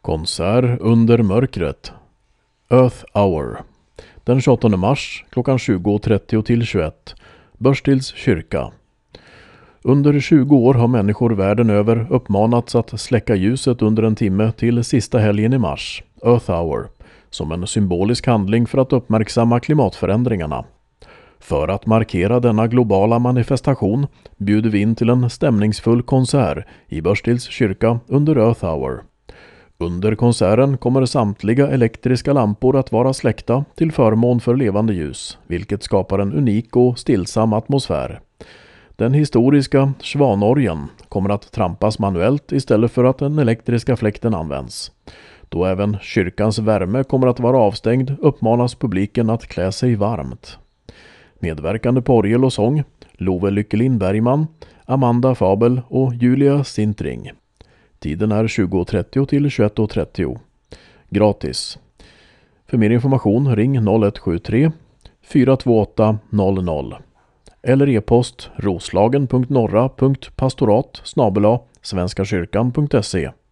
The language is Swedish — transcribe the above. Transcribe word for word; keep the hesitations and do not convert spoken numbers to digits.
Konsert under mörkret. Earth Hour. Den tjugoåttonde mars klockan tjugo trettio till tjugoett. Børstils kyrka. Under tjugo år har människor världen över uppmanats att släcka ljuset under en timme till sista helgen i mars, Earth Hour, som en symbolisk handling för att uppmärksamma klimatförändringarna. För att markera denna globala manifestation bjuder vi in till en stämningsfull konsert i Børstils kyrka under Earth Hour. Under konserten kommer samtliga elektriska lampor att vara släckta till förmån för levande ljus, vilket skapar en unik och stillsam atmosfär. Den historiska svanorgeln kommer att trampas manuellt istället för att den elektriska fläkten används. Då även kyrkans värme kommer att vara avstängd uppmanas publiken att klä sig varmt. Medverkande på orgel och sång, Love Lyckelin Bergman, Amanda Fabel och Julia Sintring. Tiden är tjugo trettio till tjugoett trettio. Gratis. För mer information ring noll ett sju tre fyra två åtta noll noll eller e-post roslagen punkt norra punkt pastorat snabel-a svenskakyrkan punkt se.